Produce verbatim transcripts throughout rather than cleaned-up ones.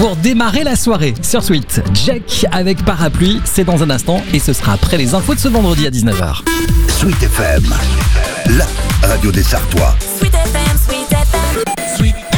pour démarrer la soirée sur Sweet. Jack avec Parapluie, c'est dans un instant et ce sera après les infos de ce vendredi à dix-neuf heures. Sweet F M, la radio des Sartois. Sweet F M, Sweet F M, Sweet F M.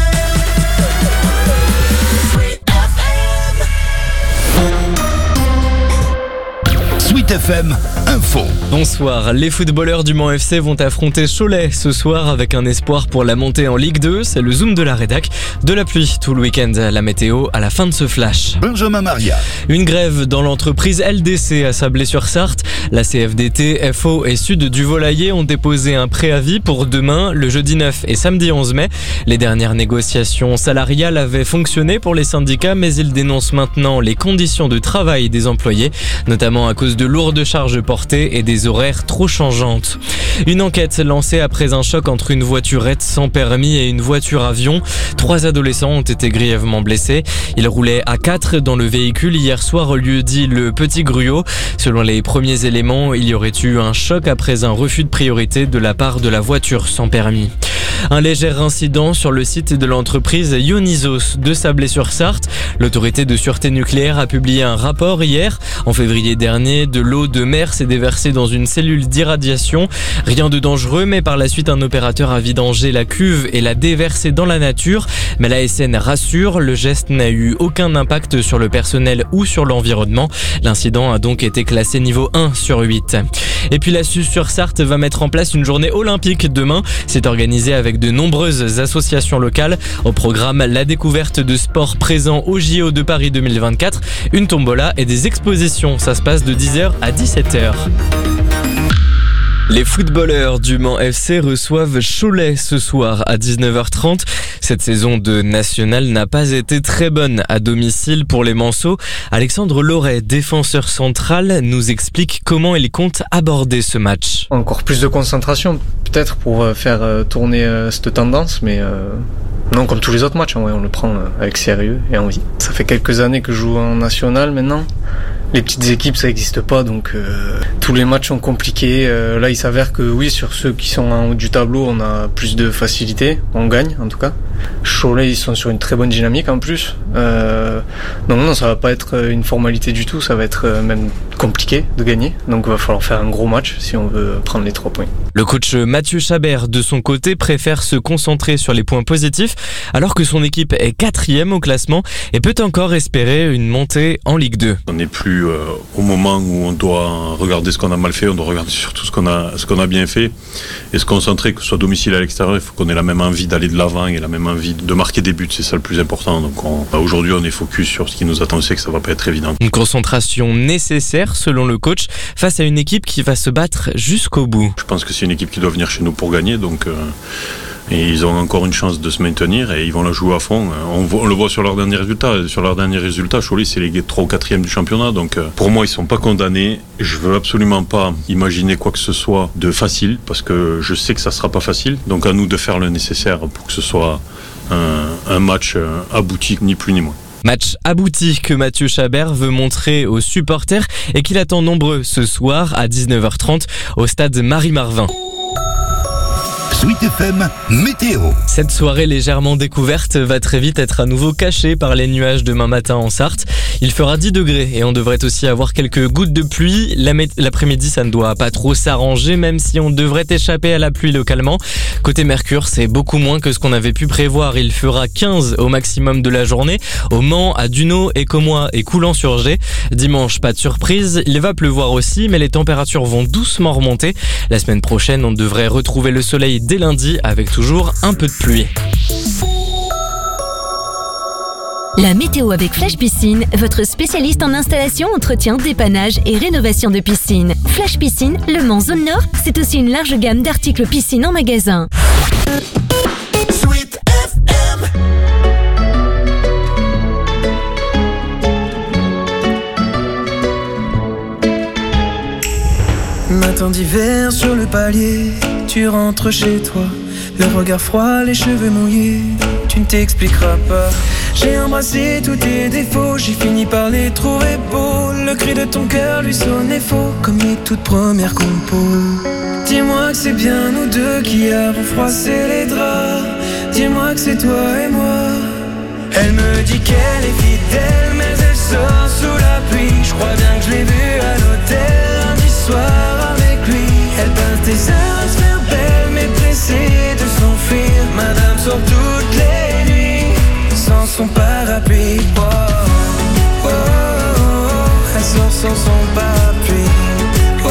Sweet F M Info. Bonsoir, les footballeurs du Mans F C vont affronter Cholet ce soir avec un espoir pour la montée en Ligue deux. C'est le zoom de la rédac. De la pluie tout le week-end, la météo à la fin de ce flash. Benjamin Maria. Une grève dans l'entreprise L D C à Sablé-sur-Sarthe. La C F D T, F O et Sud du Volailler ont déposé un préavis pour demain, le jeudi neuf et samedi onze mai. Les dernières négociations salariales avaient fonctionné pour les syndicats, mais ils dénoncent maintenant les conditions de travail des employés, notamment à cause de lourdes charges portées et des horaires trop changeantes. Une enquête lancée après un choc entre une voiturette sans permis et une voiture avion. Trois adolescents ont été grièvement blessés. Ils roulaient à quatre dans le véhicule hier soir au lieu dit le Petit Gruau. Selon les premiers éléments, il y aurait eu un choc après un refus de priorité de la part de la voiture sans permis. Un léger incident sur le site de l'entreprise Ionisos de Sablé-sur-Sarthe. L'autorité de sûreté nucléaire a publié un rapport hier. En février dernier, de l'eau de mer s'est déversée dans une cellule d'irradiation. Rien de dangereux, mais par la suite, un opérateur a vidangé la cuve et l'a déversée dans la nature. Mais l'A S N rassure, le geste n'a eu aucun impact sur le personnel ou sur l'environnement. L'incident a donc été classé niveau un sur huit. Et puis la Suze-sur-Sarthe va mettre en place une journée olympique demain. C'est organisé avec de nombreuses associations locales. Au programme, la découverte de sports présents au J O de Paris deux mille vingt-quatre, une tombola et des expositions. Ça se passe de dix heures à dix-sept heures. Les footballeurs du Mans F C reçoivent Cholet ce soir à dix-neuf heures trente. Cette saison de National n'a pas été très bonne à domicile pour les Manceaux. Alexandre Loret, défenseur central, nous explique comment il compte aborder ce match. Encore plus de concentration, peut-être pour faire tourner cette tendance, mais euh, non, comme tous les autres matchs, on le prend avec sérieux et envie. Ça fait quelques années que je joue en National maintenant. Les petites équipes, ça n'existe pas, donc euh, tous les matchs sont compliqués. Euh, là, il s'avère que oui, sur ceux qui sont en haut du tableau, on a plus de facilité. On gagne, en tout cas. Cholet, ils sont sur une très bonne dynamique en plus. Euh, donc non, ça va pas être une formalité du tout. Ça va être même compliqué de gagner. Donc il va falloir faire un gros match si on veut prendre les trois points. Le coach Mathieu Chabert, de son côté, préfère se concentrer sur les points positifs, alors que son équipe est quatrième au classement et peut encore espérer une montée en Ligue deux. On n'est plus euh, au moment où on doit regarder ce qu'on a mal fait, on doit regarder surtout ce qu'on a, ce qu'on a bien fait et se concentrer, que ce soit domicile à l'extérieur. Il faut qu'on ait la même envie d'aller de l'avant et la même envie de marquer des buts, c'est ça le plus important. Donc on, bah aujourd'hui, on est focus sur ce qui nous attend, c'est que ça va pas être évident. Une concentration nécessaire, selon le coach, face à une équipe qui va se battre jusqu'au bout. Je pense que c'est une équipe qui doit venir chez nous pour gagner, donc euh, et ils ont encore une chance de se maintenir et ils vont la jouer à fond. On, voit, on le voit sur leurs derniers résultats. Sur leurs derniers résultats, Cholet, c'est les trois ou quatrième du championnat. Donc euh, pour moi, ils sont pas condamnés. Je veux absolument pas imaginer quoi que ce soit de facile parce que je sais que ça sera pas facile. Donc à nous de faire le nécessaire pour que ce soit un, un match abouti, ni plus ni moins. Match abouti que Mathieu Chabert veut montrer aux supporters et qu'il attend nombreux ce soir à dix-neuf heures trente au stade Marie-Marvin. Sweet F M Météo. Cette soirée légèrement découverte va très vite être à nouveau cachée par les nuages demain matin en Sarthe. Il fera dix degrés et on devrait aussi avoir quelques gouttes de pluie. L'après-midi, ça ne doit pas trop s'arranger, même si on devrait échapper à la pluie localement. Côté Mercure, c'est beaucoup moins que ce qu'on avait pu prévoir. Il fera quinze au maximum de la journée, au Mans, à Dunaud, Écomois et Coulan-sur-Gers. Dimanche, pas de surprise, il va pleuvoir aussi, mais les températures vont doucement remonter. La semaine prochaine, on devrait retrouver le soleil dès lundi avec toujours un peu de pluie. La météo avec Flash Piscine, votre spécialiste en installation, entretien, dépannage et rénovation de piscine. Flash Piscine, Le Mans Zone Nord, c'est aussi une large gamme d'articles piscine en magasin. Sweet F M. Matin d'hiver sur le palier, tu rentres chez toi, le regard froid, les cheveux mouillés, tu ne t'expliqueras pas. J'ai embrassé tous tes défauts, j'ai fini par les trouver beaux. Le cri de ton cœur lui sonnait faux, comme les toutes premières compos. Dis-moi que c'est bien nous deux qui avons froissé les draps. Dis-moi que c'est toi et moi, Elle me dit qu'elle est fidèle, mais elle sort sous la pluie. Je crois bien que je l'ai vue à l'hôtel lundi soir avec lui. Elle passe des heures à se faire belle, mais pressée de s'enfuir. Madame sort toutes les nuits sans son parapluie. Oh, oh, oh, oh. Elle sort sans son parapluie. Oh, oh,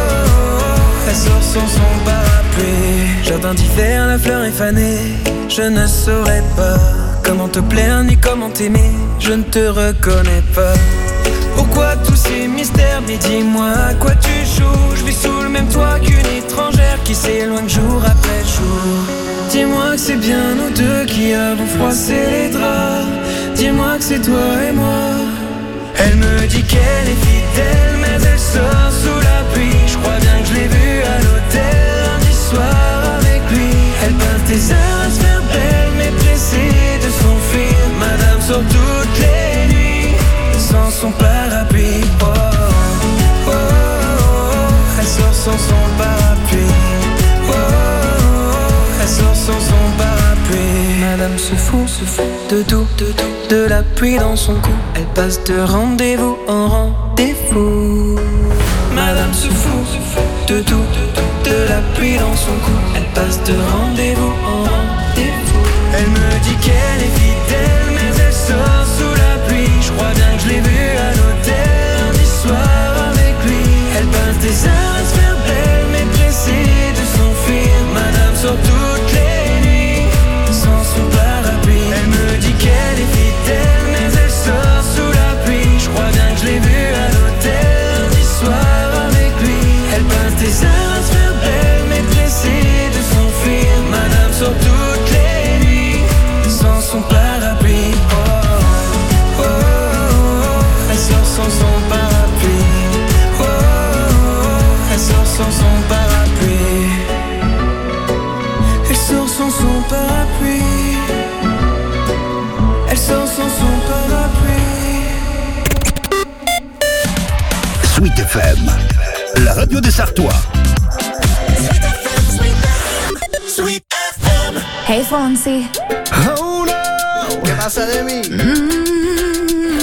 oh. Elle sort sans son parapluie. Jardin d'hiver, la fleur est fanée. Je ne saurais pas comment te plaire ni comment t'aimer. Je ne te reconnais pas. Pourquoi tous ces mystères? Mais dis-moi à quoi tu joues. Je vis sous le même toit qu'une étrangère qui s'éloigne jour après jour. Dis-moi que c'est bien nous deux qui avons froissé les draps. Dis-moi que c'est toi et moi. Elle me dit qu'elle est fidèle, mais elle sort sous la pluie. Je crois bien que je l'ai vue à l'hôtel lundi soir avec lui. Elle passe des heures à se faire belle, mais pressée de s'enfuir. Madame sort toutes les nuits sans son parapluie. Oh, oh, oh, oh. Elle sort sans son parapluie. Oh, oh, oh. Elle sort sans son parapluie. Madame se fout, se fout de tout, de tout, de la pluie dans son cou. Elle passe de rendez-vous en rendez-vous. Madame se fout, se fout de tout, de tout, de la pluie dans son cou. Elle passe de rendez-vous en rendez-vous. Elle me dit qu'elle est fidèle, mais elle sort sous la pluie. Je crois bien que je l'ai vue à l'hôtel lundi soir avec lui. Elle passe des heures à se faire belle, mais pressée de s'enfuir. Madame sort toutes les nuits sans son parapluie. Elle me dit qu'elle est fidèle, mais elle sort sous la pluie. Je crois bien que je l'ai vue à l'hôtel lundi soir avec lui. Elle passe des heures à se faire belle, mais pressée de s'enfuir. Madame sort toutes les nuits sans son parapluie. Oh, oh, oh, oh. Elle sort sans son parapluie. Oh, oh, oh. Elle sort sans son parapluie. Elle sort sans son parapluie. Elle sort sans son parapluie. Sweet F M, la radio des Sartois. Sweet F M. Hey Fonsi. Oh no, ¿qué pasa de mí? Mm.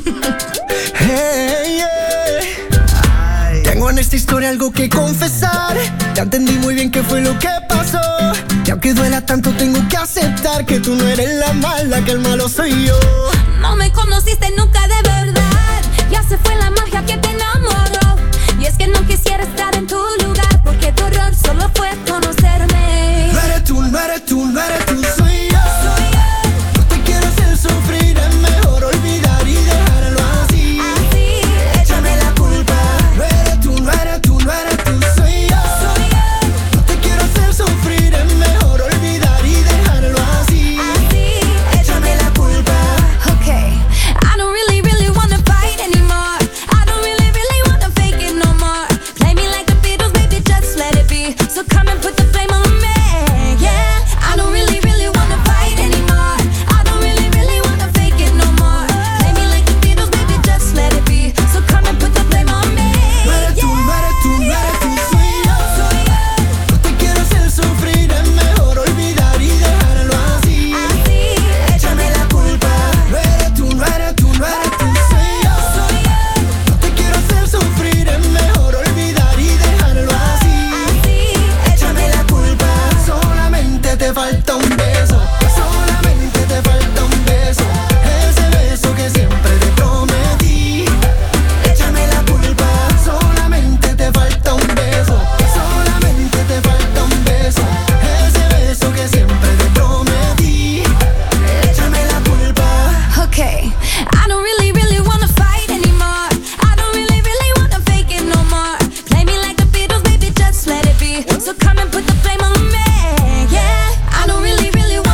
Hey, yeah. Tengo en esta historia algo que confesar. Ya entendí muy bien qué fue lo que pasó. Y aunque duela tanto tengo que aceptar que tú no eres la mala, que el malo soy yo. No me conociste nunca de verdad. Ya se fue la magia que te enamoró. Y es que no quisiera estar en tu lugar, porque tu error solo fue conocerme. No eres tú, no eres tú, no eres tú, soy yo. Soy yo. No te quiero hacer sufrir, es mejor olvidar y dejarlo así. Así, échame la culpa. No eres tú, no eres tú, no eres tú, soy yo. Soy yo. No te quiero hacer sufrir, es mejor olvidar y dejarlo así. Así, échame la culpa. Okay, I don't really, really wanna fight anymore. I don't really, really wanna fake it no more. Play me like the Beatles, baby, just let it be. So come and put the flame on me, yeah. I don't really, really wanna fight anymore. I don't really, really wanna fake it no more. Play me like the Beatles, baby, just let it be. So come and put the flame on me, No eres tú, no eres tú, no eres tú, soy yo. Soy yo. No te quiero hacer sufrir, es mejor olvidar y dejarlo así. Así, Échame la culpa. No eres tú, no eres tú, no eres tú, soy yo. soy yo. No te quiero hacer sufrir, es mejor olvidar y dejarlo así. Así, Échame la culpa. Solamente te falta un beso. Solamente te falta un beso. Ese beso que siempre te prometí. Échame la culpa. Solamente te falta un beso. Solamente te falta un beso. Ese beso que siempre te prometí. Échame la culpa. Okay, I don't really, really wanna fight anymore. I don't really, really wanna fake it no more. Play me like the Beatles, baby, just let it be. So come and put the flame on me, yeah. I don't really, really wanna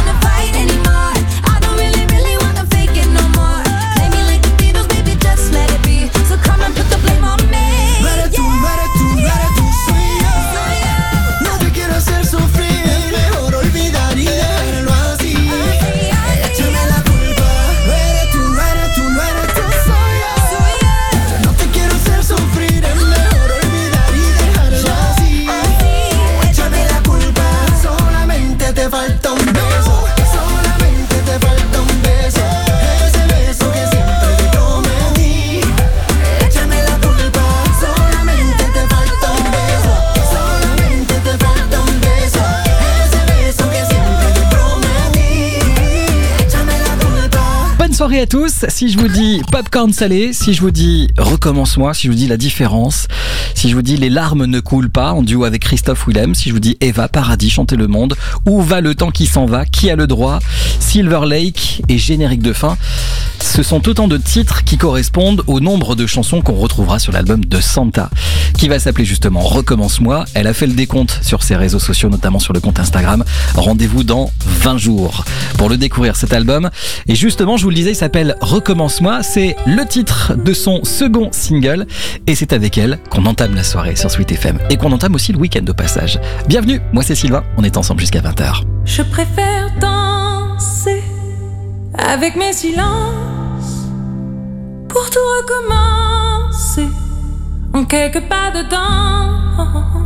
soirée à tous. Si je vous dis popcorn salé, si je vous dis recommence-moi, si je vous dis la différence, si je vous dis les larmes ne coulent pas en duo avec Christophe Willem, si je vous dis Eva, Paradis, Chanter le monde, Où va le temps qui s'en va, Qui a le droit, Silver Lake et Générique de fin, ce sont autant de titres qui correspondent au nombre de chansons qu'on retrouvera sur l'album de Santa, qui va s'appeler justement Recommence-moi. Elle a fait le décompte sur ses réseaux sociaux, notamment sur le compte Instagram. Rendez-vous dans vingt jours pour le découvrir, cet album. Et justement, je vous le disais, il s'appelle Recommence-moi. C'est le titre de son second single. Et c'est avec elle qu'on entame la soirée sur Sweet F M. Et qu'on entame aussi le week-end au passage. Bienvenue, moi c'est Sylvain. On est ensemble jusqu'à vingt heures. Je préfère danser avec mes silences pour tout recommencer en quelques pas de temps.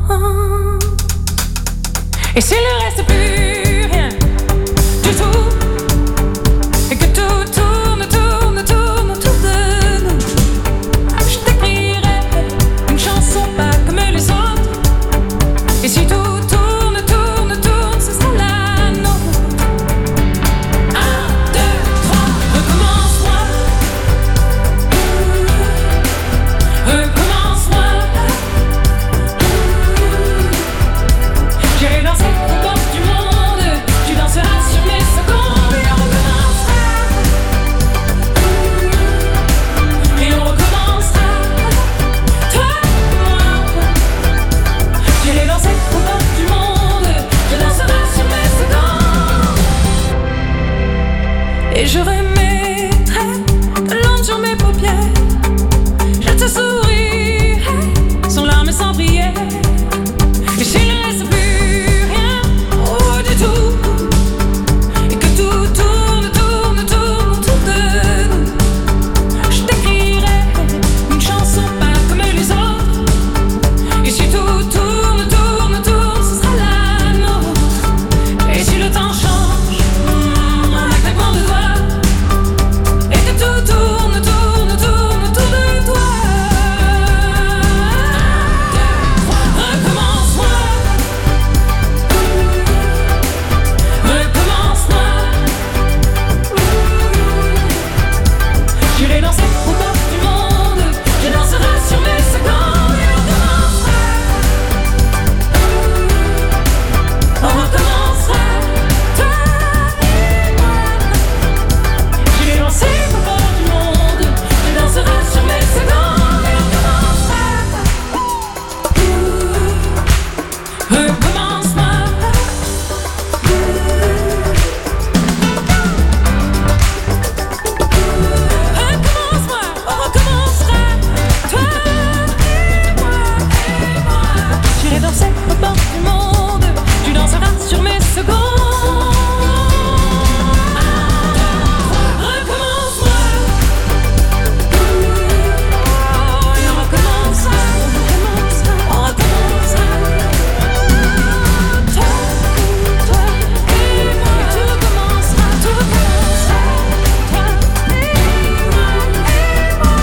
Et s'il ne reste plus rien du tout, et que tout tourne, tourne, tourne autour de nous, je t'écrirai une chanson pas comme les autres. Et si tout tourne, tourne, tourne, ce sera la nôtre. Un, deux, trois, recommence-moi. Recommence-moi. J'irai danser aux portes du monde. Tu danseras sur mes secondes. Et on recommencera. Et on recommencera. Toi et moi. J'irai danser aux portes du monde. Tu danseras sur mes secondes. Et je remettrai de l'encre sur mes paupières. Je te sourirai sans larmes et sans prière. Et s'il ne reste plus rien, oh du tout, et que tout tourne, tourne, tourne autour de nous, je t'écrirai une chanson pas comme les autres. Et si tout tourne, tourne, tourne, ce sera la nôtre. Et si le temps change, mm, en un claquement de doigts, et que tout tourne, tourne, tourne autour de toi. Recommence-moi. Recommence-moi. J'irai danser aux portes du monde. Je danserai sur mes secondes. Et on recommencera. On recommencera. Toi et moi. J'irai danser aux portes du monde. Je danserai sur mes secondes. Et on recommencera. Recommence-moi. Recommence-moi, on recommencera. Toi et moi, et moi. J'irai danser aux portes du monde. Tu danseras sur mes secondes. Recommence-moi. Et on recommencera. On recommencera. Toi, toi et moi. Et tout recommencera. Tout recommencera. Toi et moi, et moi.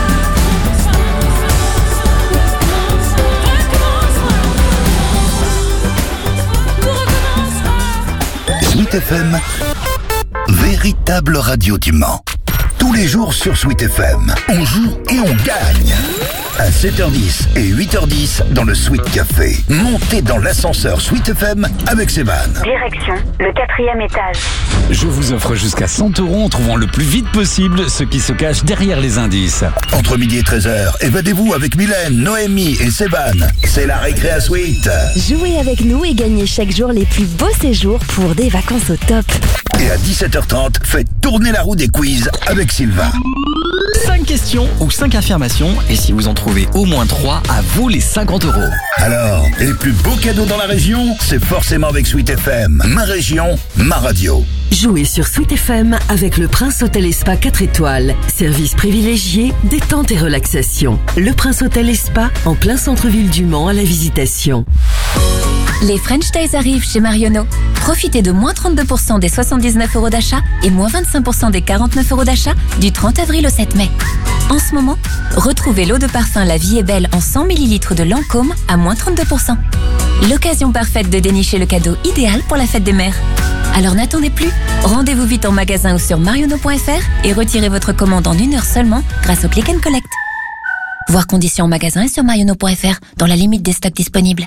Sweet F M, véritable radio du Mans. Tous les jours sur Sweet F M, on joue et on gagne. À sept heures dix et huit heures dix dans le Sweet Café. Montez dans l'ascenseur Sweet F M avec Sévan. Direction le quatrième étage. Je vous offre jusqu'à cent euros en trouvant le plus vite possible ce qui se cache derrière les indices. Entre midi et treize heures, évadez-vous avec Mylène, Noémie et Sévan. C'est la récré à Sweet. Jouez avec nous et gagnez chaque jour les plus beaux séjours pour des vacances au top. Et à dix-sept heures trente, faites tourner la roue des quiz avec Sylvain. cinq questions ou cinq affirmations, et si vous en trouvez au moins trois, à vous les cinquante euros. Alors, les plus beaux cadeaux dans la région, c'est forcément avec Sweet F M. Ma région, ma radio. Jouez sur Sweet F M avec le Prince Hôtel et Spa quatre étoiles. Service privilégié, détente et relaxation. Le Prince Hôtel et Spa en plein centre-ville du Mans à la Visitation. Les French Days arrivent chez Marionneau. Profitez de moins trente-deux pour cent des soixante-dix-neuf euros d'achat et moins vingt-cinq pour cent des quarante-neuf euros d'achat du trente avril au sept mai. En ce moment, retrouvez l'eau de parfum La Vie est Belle en cent millilitres de Lancôme à moins trente-deux pour cent. L'occasion parfaite de dénicher le cadeau idéal pour la fête des mères. Alors n'attendez plus. Rendez-vous vite en magasin ou sur marionneau point f r et retirez votre commande en une heure seulement grâce au Click and Collect. Voir conditions en magasin et sur marionneau point f r dans la limite des stocks disponibles.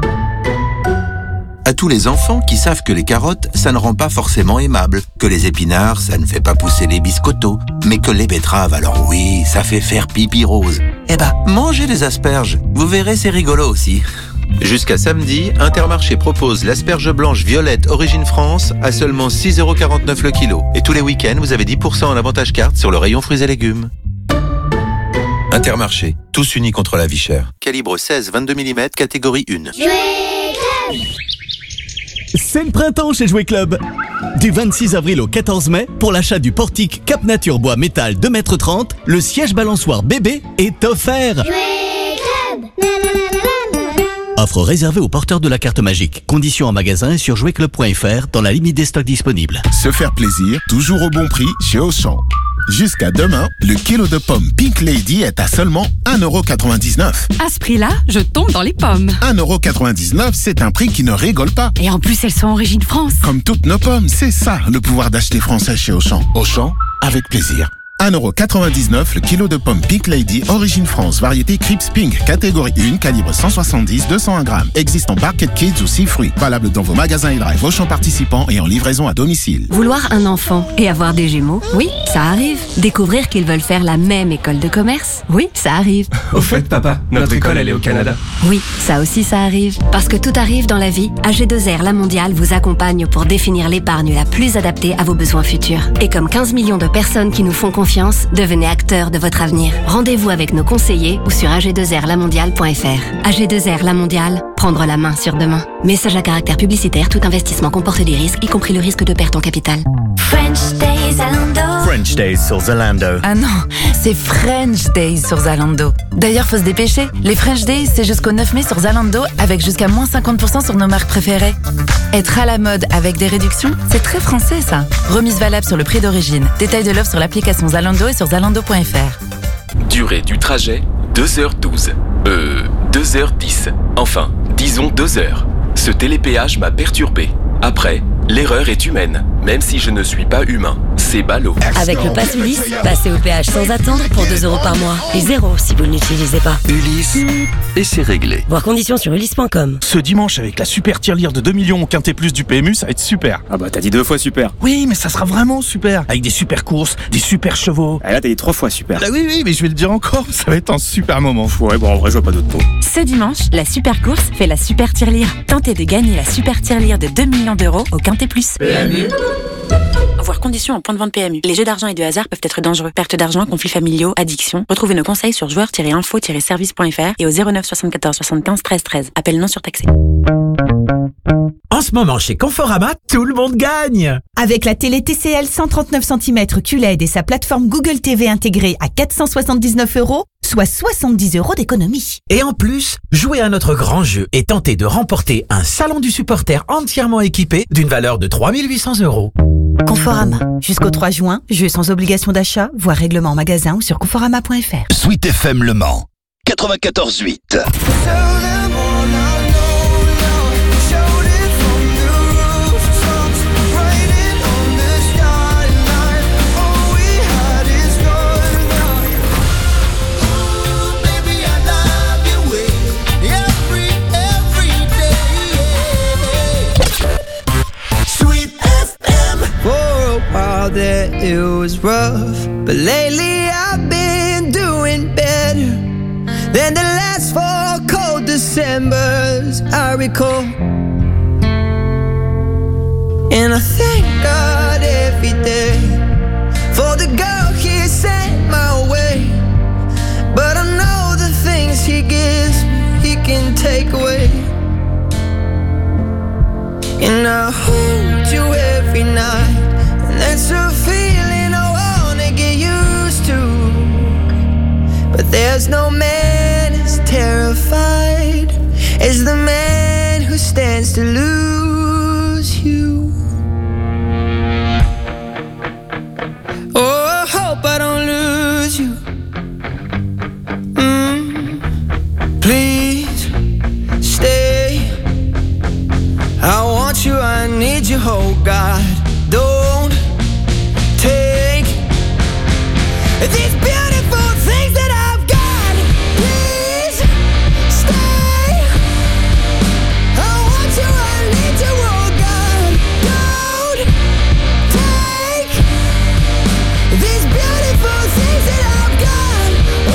À tous les enfants qui savent que les carottes, ça ne rend pas forcément aimable, que les épinards, ça ne fait pas pousser les biscottos, mais que les betteraves, alors oui, ça fait faire pipi rose. Eh ben, mangez des asperges, vous verrez, c'est rigolo aussi. Jusqu'à samedi, Intermarché propose l'asperge blanche violette Origine France à seulement six euros quarante-neuf le kilo. Et tous les week-ends, vous avez dix pour cent en avantage carte sur le rayon fruits et légumes. Intermarché, tous unis contre la vie chère. Calibre seize vingt-deux millimètres, catégorie un. C'est le printemps chez Jouet Club. Du vingt-six avril au quatorze mai, pour l'achat du portique Cap Nature Bois Métal deux mètres trente, le siège balançoire bébé est offert. Jouet Club. Offre réservée aux porteurs de la carte magique. Conditions en magasin et sur jouet club point f r dans la limite des stocks disponibles. Se faire plaisir, toujours au bon prix chez Auchan. Jusqu'à demain, le kilo de pommes Pink Lady est à seulement un euro quatre-vingt-dix-neuf. À ce prix-là, je tombe dans les pommes. un euro quatre-vingt-dix-neuf, c'est un prix qui ne rigole pas. Et en plus, elles sont Origine France. Comme toutes nos pommes, c'est ça le pouvoir d'acheter français chez Auchan. Auchan, avec plaisir. un euro quatre-vingt-dix-neuf le kilo de pommes Pink Lady Origine France, variété Crips Pink, catégorie un, calibre cent soixante-dix à deux cent un grammes. Existe en Barquette Kids ou six fruits. Valable dans vos magasins et drive Auchan participants et en livraison à domicile. Vouloir un enfant et avoir des jumeaux, oui, ça arrive. Découvrir qu'ils veulent faire la même école de commerce, oui, ça arrive. Au fait, papa, notre, notre école, elle est au Canada. Oui, ça aussi, ça arrive. Parce que tout arrive dans la vie, A G deux R La Mondiale vous accompagne pour définir l'épargne la plus adaptée à vos besoins futurs. Et comme quinze millions de personnes qui nous font confiance, devenez acteur de votre avenir. Rendez-vous avec nos conseillers ou sur a g deux r la mondiale point f r. A G deux R La Mondiale, prendre la main sur demain. Message à caractère publicitaire, tout investissement comporte des risques, y compris le risque de perte en capital. French Days Zalando. French Days sur Zalando. Ah non, c'est French Days sur Zalando. D'ailleurs, faut se dépêcher. Les French Days, c'est jusqu'au neuf mai sur Zalando, avec jusqu'à moins cinquante pour cent sur nos marques préférées. Être à la mode avec des réductions, c'est très français ça. Remise valable sur le prix d'origine. Détail de l'offre sur l'application Zalando et sur zalando point f r. Durée du trajet, deux heures douze. Euh, deux heures dix. Enfin, disons deux heures. Ce télépéage m'a perturbé. Après, l'erreur est humaine, même si je ne suis pas humain. C'est ballot. Avec le pass Ulysse, passez au péage sans attendre pour deux euros par mois. Et zéro si vous ne l'utilisez pas. Ulysse, et c'est réglé. Voir conditions sur ulysse point com. Ce dimanche, avec la super tirelire de deux millions au Quintet Plus du P M U, ça va être super. Ah bah t'as dit deux fois super. Oui, mais ça sera vraiment super. Avec des super courses, des super chevaux. Ah là t'as dit trois fois super. Ah oui, oui, mais je vais le dire encore, ça va être un super moment. Ouais, bon en vrai je vois pas d'autres mots. Ce dimanche, la super course fait la super tirelire. Tentez de gagner la super tirelire de deux millions d'euros au Quintet Plus. P M U. Voir conditions en point de vente P M U. Les jeux d'argent et de hasard peuvent être dangereux. Perte d'argent, conflits familiaux, addiction. Retrouvez nos conseils sur joueurs tiret info tiret service point f r et au zéro neuf soixante-quatorze soixante-quinze treize treize. Appel non surtaxé. En ce moment, chez Conforama, tout le monde gagne! Avec la télé T C L cent trente-neuf centimètres Q L E D et sa plateforme Google T V intégrée à quatre cent soixante-dix-neuf euros, soit soixante-dix euros d'économie. Et en plus, jouez à notre grand jeu et tentez de remporter un salon du supporter entièrement équipé d'une valeur de trois mille huit cents euros. Conforama. Jusqu'au trois juin, jeu sans obligation d'achat, voire règlement en magasin ou sur conforama point f r. Sweet F M Le Mans, quatre-vingt-quatorze huit. That it was rough, but lately I've been doing better than the last four cold Decembers I recall. And I thank God every day for the girl He sent my way. But I know the things He gives me, He can take away. And I hold you every night. That's a feeling I wanna get used to. But there's no man as terrified as the man who stands to lose you. Oh, I hope I don't lose you. Mm, please stay. I want you, I need you, oh God. God, don't take these beautiful things that I've got. Please stay. I want you, I need you, oh God. Don't take these beautiful things that I've got.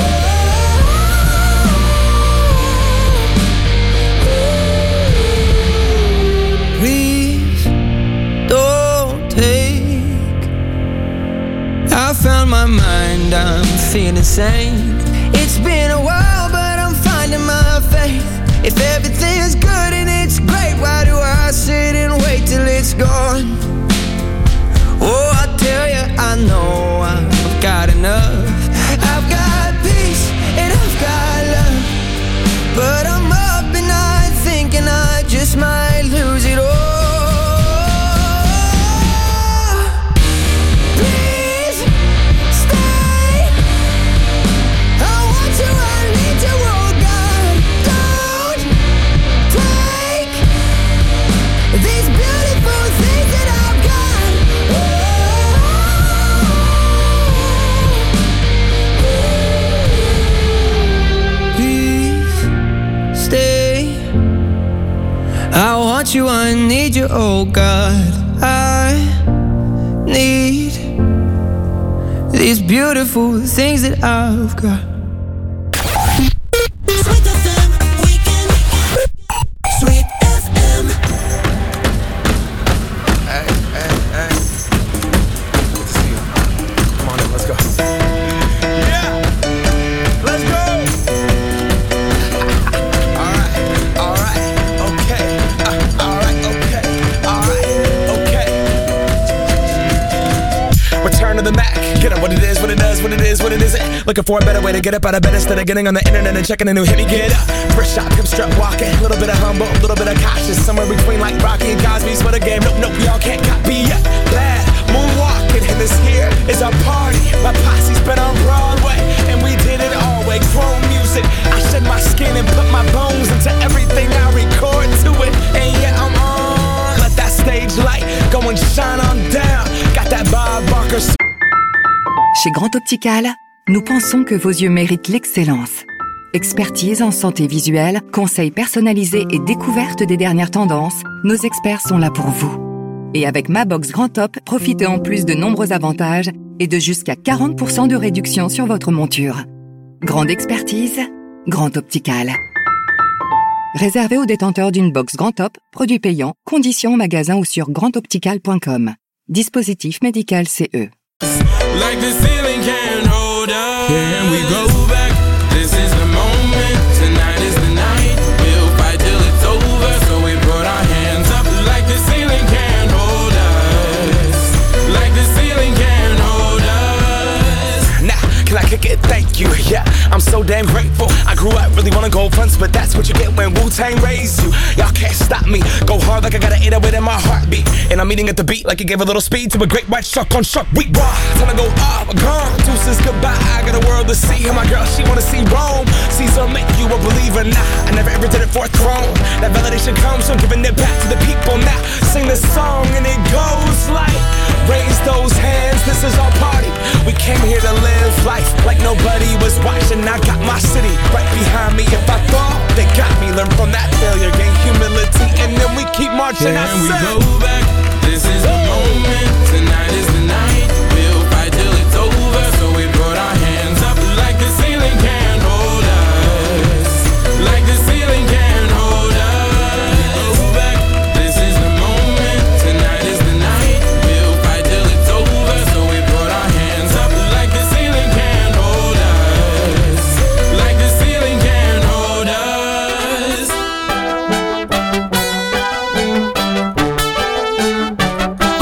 Please don't take. I found my mind, I'm feeling sane. It's been a while, but I'm finding my faith. If everything's good and it's great, why do I sit and wait till it's gone? Oh, I tell you, I know I've got enough. I've got peace and I've got love, but I'm up at night thinking I just might lose it all. Please stay. I want you, I need you, oh God. Don't take these beautiful things that I've got. Please stay. I want you, I need you, oh God. I need these beautiful things that I've got. Sweet F M. Hey, hey, hey. Good to see you. Come on in, let's go. Yeah, let's go. All right, all right, okay. Uh, all right, okay, all right, okay. Return to the Mac. Get up what it is, what it does, what it is, what it isn't. Looking for a better way to get up out of bed instead of getting on the internet and checking a new hit. Me get up, first shot, pimp strut walking. A little bit of humble, a little bit of cautious. Somewhere between like Rocky and Cosby's for the game. Nope, nope, y'all can't copy yet. Bad moonwalking, and this here is our party. My posse's been on Broadway, and we did it all way. Grown music, I shed my skin and put my bones into everything I record to it. And yeah, I'm on. Let that stage light go and shine on down. Got that Bob Barker. Chez Grand Optical, nous pensons que vos yeux méritent l'excellence. Expertise en santé visuelle, conseils personnalisés et découverte des dernières tendances, nos experts sont là pour vous. Et avec Ma Box Grand Top, profitez en plus de nombreux avantages et de jusqu'à quarante pour cent de réduction sur votre monture. Grande expertise, Grand Optical. Réservé aux détenteurs d'une box Grand Top, produit payant, conditions au magasin ou sur grand optical point com. Dispositif médical C E. Like the ceiling can't hold us. Can we go back? This is the moment. Tonight is the night. We'll fight till it's over. So we put our hands up. Like the ceiling can't hold us. Like the ceiling can't hold us. Nah, can I kick it? Thank you. Yeah, I'm so damn grateful. I grew up really wanna go fronts, but that's what you get when Wu-Tang raised you. Y'all can't stop me. Go hard like I got an eight oh eight in my heartbeat. And I'm eating at the beat like it gave a little speed to a great white shark on shark. We raw. Time to go up, gone. Deuces goodbye. I got a world to see. And my girl, she wanna see Rome. Caesar make you a believer. Nah, I never ever did it for a throne. That validation comes from giving it back to the people. Now sing this song and it goes like, raise those hands. This is our party. We came here to live life like nobody was watching. I got my city right behind me. If I fall, they got me. Learn from that failure, gain humility, and then we keep marching. Can I we said, go back? This is the moment. Tonight is the night. We'll fight till it's over. So we put our hands up. Like the ceiling can't hold us. Like the ceiling can't hold us. Go back. This is the moment. Tonight is the night. We'll fight till it's over. So we put our hands up. Like the ceiling can't hold us. Like the ceiling can't hold us.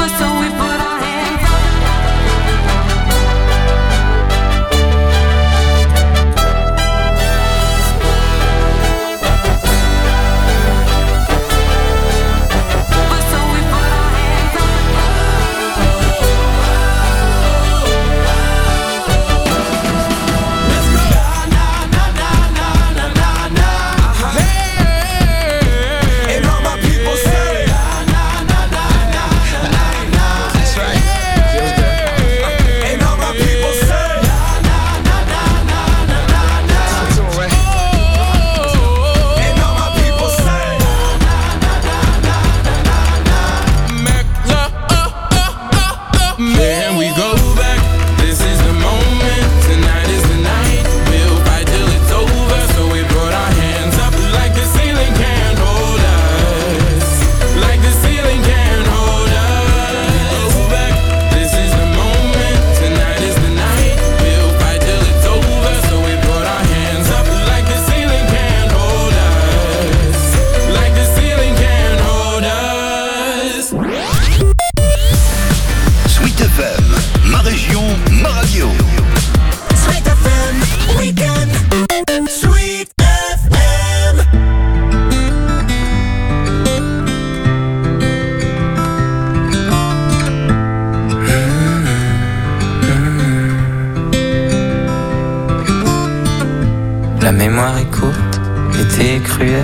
La mémoire est courte, l'été est cruel.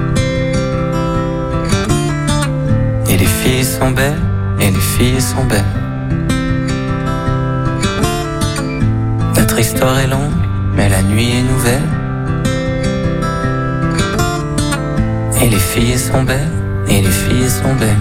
Et les filles sont belles, et les filles sont belles. Notre histoire est longue, mais la nuit est nouvelle. Et les filles sont belles, et les filles sont belles.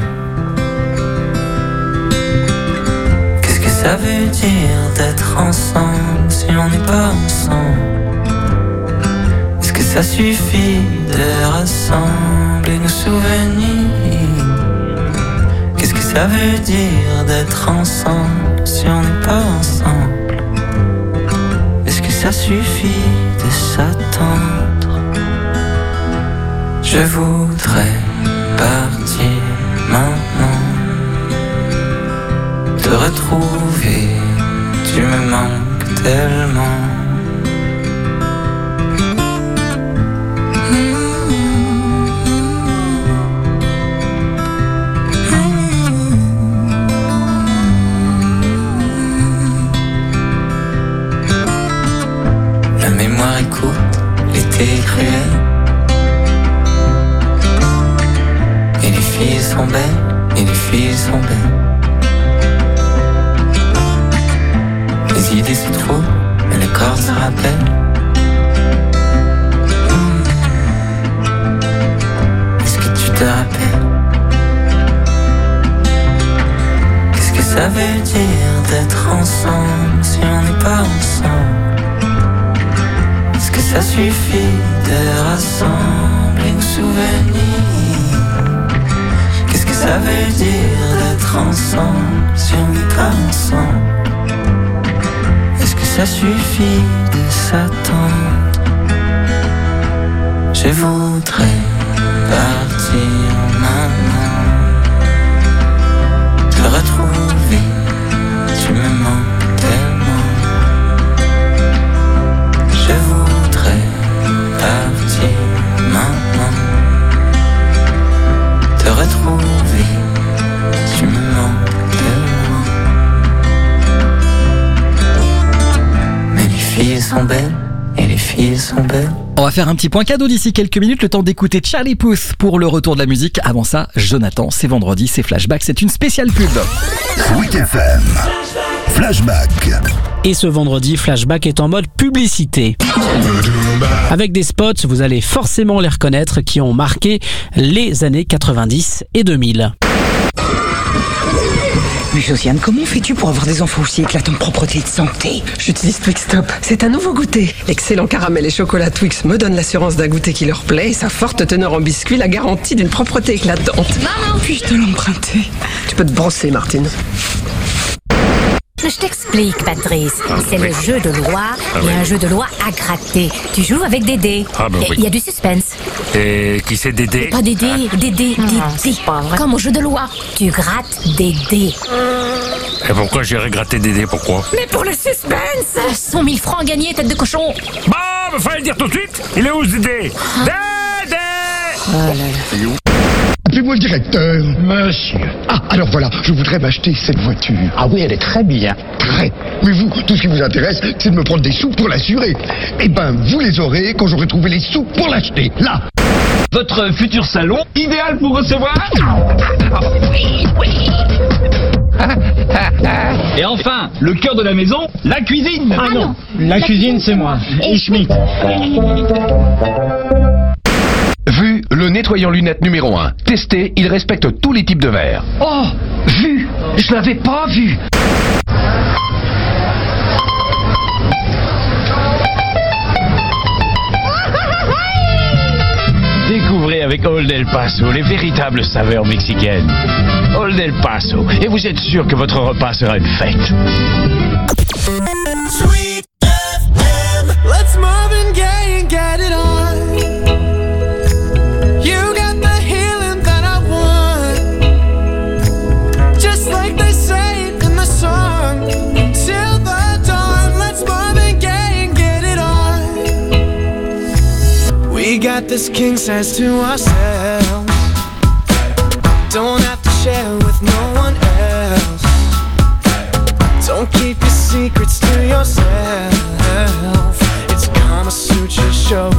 Qu'est-ce que ça veut dire d'être ensemble si on n'est pas ensemble? Est-ce que ça suffit de rassembler nos souvenirs? Qu'est-ce que ça veut dire d'être ensemble si on n'est pas ensemble? Est-ce que ça suffit de s'attendre? Je voudrais partir maintenant, te retrouver, tu me manques tellement. La mémoire est courte, l'été est cruel. Et les filles sont belles, et les filles sont belles. Les idées se trouvent, et le corps se rappelle. Est-ce que tu te rappelles? Qu'est-ce que ça veut dire d'être ensemble si on n'est pas ensemble? Est-ce que ça suffit de rassembler nos souvenirs? Qu'est-ce que ça veut dire d'être ensemble si on n'est pas ensemble? Est-ce que ça suffit de s'attendre? Je voudrais partir maintenant, te retrouver, tu me manques tellement. Je voudrais partir maintenant, te retrouver, tu me manques tellement. Mais les filles sont belles, et les filles sont belles. On va faire un petit point cadeau d'ici quelques minutes, le temps d'écouter Charlie Puth pour le retour de la musique. Avant ça, Jonathan, c'est vendredi, c'est Flashback, c'est une spéciale pub. Sweet F M, Flashback. Et ce vendredi, Flashback est en mode publicité. Avec des spots, vous allez forcément les reconnaître, qui ont marqué les années quatre-vingt-dix et deux mille. Mais Josiane, comment fais-tu pour avoir des enfants aussi éclatants de propreté et de santé? J'utilise Twix Top. C'est un nouveau goûter. L'excellent caramel et chocolat Twix me donne l'assurance d'un goûter qui leur plaît et sa forte teneur en biscuit la garantie d'une propreté éclatante. Maman, puis-je te l'emprunter? Tu peux te brosser, Martine. Je t'explique, Patrice. C'est le jeu de loi et un jeu de loi à gratter. Tu joues avec des dés. Ah bah oui. Il y a du suspense. Et qui c'est Dédé? Pas des dés, des dés, des dés. Comme au jeu de loi. Tu grattes des dés. Et pourquoi j'irais gratter Dédé? Pourquoi? Mais pour le suspense! cent mille francs gagnés, tête de cochon. Bah, bah fallait le dire tout de suite. Il est où ce Dédé? Dédé! Oh là là. Appelez-moi le directeur. Monsieur. Ah, alors voilà, je voudrais m'acheter cette voiture. Ah oui, elle est très bien. Très. Mais vous, tout ce qui vous intéresse, c'est de me prendre des sous pour l'assurer. Eh ben, vous les aurez quand j'aurai trouvé les sous pour l'acheter. Là. Votre futur salon, idéal pour recevoir. Oui, oui. Et enfin, le cœur de la maison, la cuisine. Ah non, la cuisine, c'est moi. Et Schmitt. Vu, le nettoyant lunettes numéro un. Testé, il respecte tous les types de verres. Oh, vu. Je l'avais pas vu. Découvrez avec Old El Paso les véritables saveurs mexicaines. Old El Paso, et vous êtes sûr que votre repas sera une fête. Sweet F M, let's Marvin Gaye and get it on. You got the healing that I want, just like they say in the song. Till the dawn, let's Marvin Gaye and get it on. We got this king size to ourselves, don't have to share with no one else. Don't keep your secrets to yourself. It's Kama Sutra show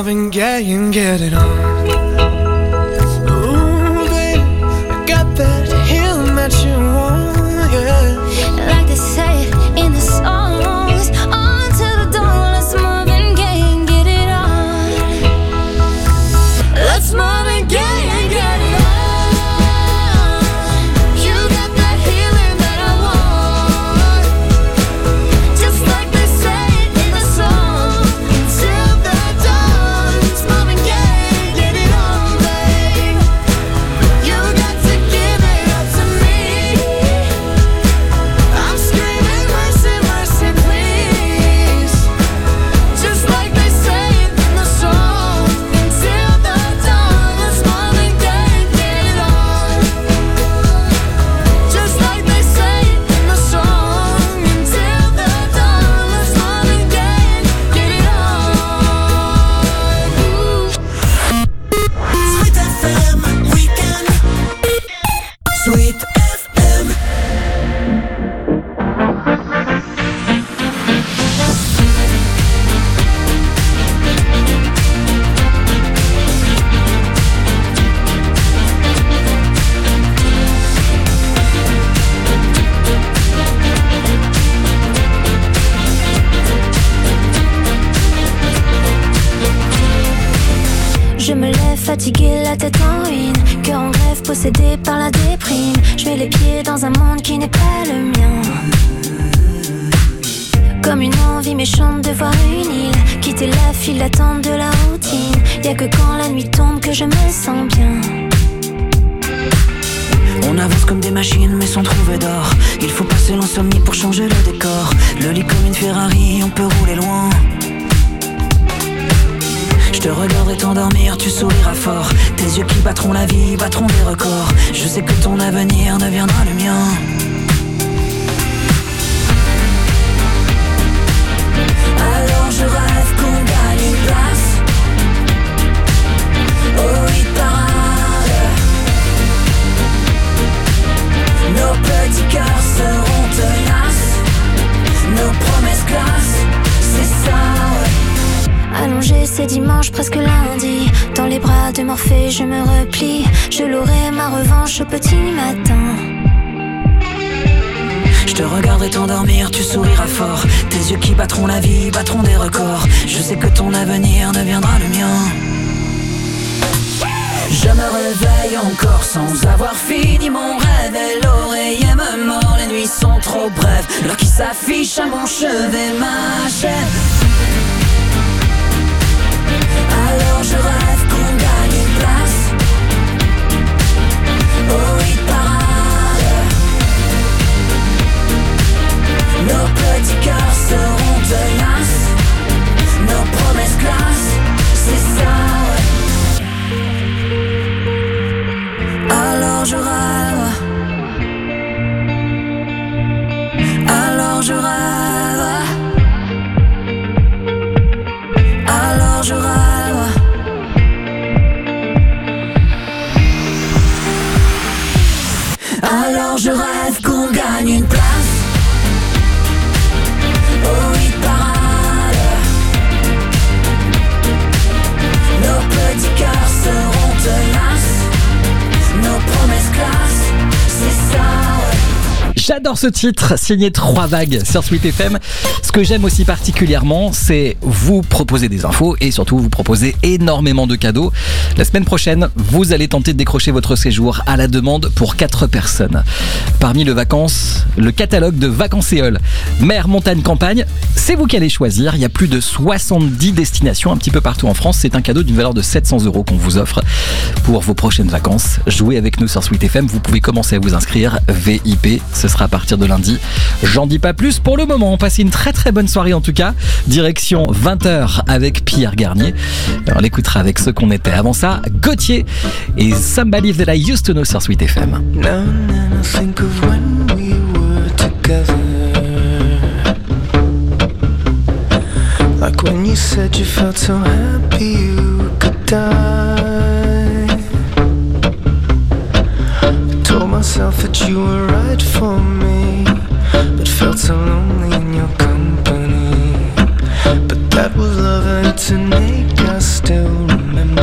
Marvin Gaye and get it on. Ooh, baby, I got that healing that you want, yeah. Like they say in the songs, on to the dawn, let's Marvin Gaye and get it on. Let's Marvin Gaye and get it on. You got that healing that I want, just like they say in the song. Till the dawn, it's Marvin Gaye, get it on, babe. You got to give it up to me. I'm screaming mercy, mercy, please. Just like they say in the song. Until the dawn, let's Marvin Gaye, get it on. Just like they say in the song. Until the dawn, let's Marvin Gaye, get it on. Sweet F M Weekend. Sweet F M. Je me lève fatiguée, la tête en ruine, cœur en grève, possédé par la déprime. Je mets les pieds dans un monde qui n'est pas le mien. Comme une envie méchante de voir une île, quitter la file d'attente de la routine. Y'a que quand la nuit tombe que je me sens bien. On avance comme des machines mais sans trouver d'or. Il faut passer l'insomnie pour changer le décor. Le lit comme une Ferrari, on peut rouler loin. Je te regarderai t'endormir, tu souriras fort. Tes yeux qui battront la vie, battront des records. Je sais que ton avenir deviendra le mien. Alors je rêve qu'on gagne une place au hit parade. Nos petits cœurs seront tenaces, nos promesses classent, c'est ça, ouais. Allongé, c'est dimanche, presque lundi. Dans les bras de Morphée, je me replie. Je l'aurai ma revanche au petit matin. Je te regarderai t'endormir, tu souriras fort. Tes yeux qui battront la vie, battront des records. Je sais que ton avenir deviendra le mien. Je me réveille encore sans avoir fini mon rêve. Et l'oreiller me mord, les nuits sont trop brèves. L'heure qui s'affiche à mon chevet m'achève. Alors je rêve qu'on gagne une place au hit parade. Nos petits cœurs seront tenaces, nos promesses classent, c'est ça, ouais. Alors je rêve, alors je rêve, alors je rêve. Alors je rêve qu'on gagne une place au hit parade. Nos petits cœurs seront tenaces, nos promesses classent, c'est ça, ouais. J'adore ce titre, signé Trois Vagues sur Sweet F M. Ce que j'aime aussi particulièrement, c'est vous proposer des infos et surtout vous proposer énormément de cadeaux. La semaine prochaine, vous allez tenter de décrocher votre séjour à la demande pour quatre personnes. Parmi le vacances, le catalogue de Vacancéole, mer, montagne, campagne, c'est vous qui allez choisir. Il y a plus de soixante-dix destinations un petit peu partout en France. C'est un cadeau d'une valeur de sept cents euros qu'on vous offre pour vos prochaines vacances. Jouez avec nous sur Sweet F M. Vous pouvez commencer à vous inscrire. V I P, ce sera à partir de lundi. J'en dis pas plus pour le moment. Passez une très très bonne soirée en tout cas. Direction vingt heures avec Pierre Garnier. On l'écoutera avec ce qu'on était. Avant ça, Gauthier et Somebody That I Used To Know sur Sweet F M. Now and then I think of when we were together. Like when you said you felt so happy you could die. I told myself that you were right for me, but felt so lonely in your company. But that was loving to make us still remember.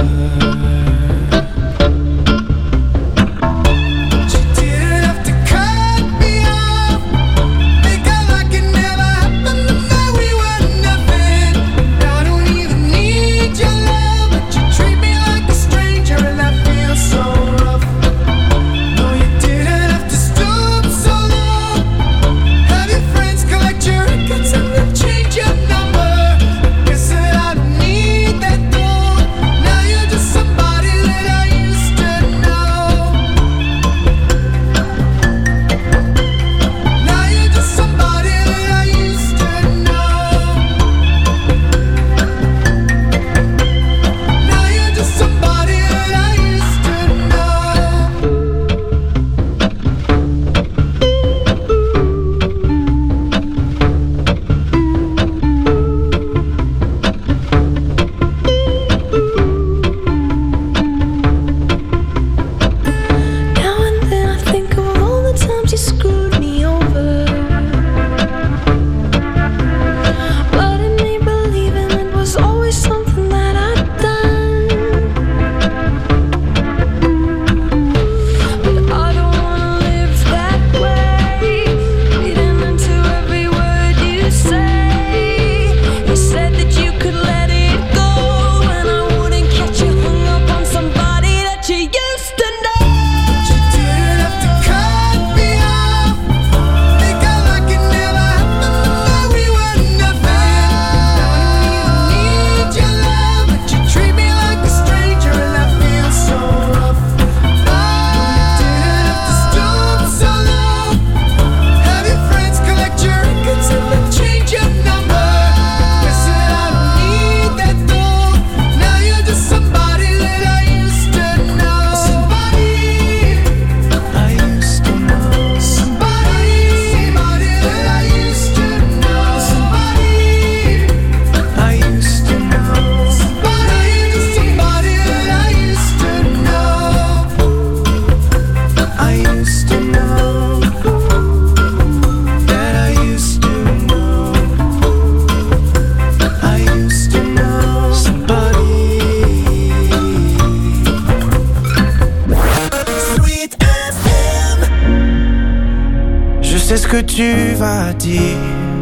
Que tu vas dire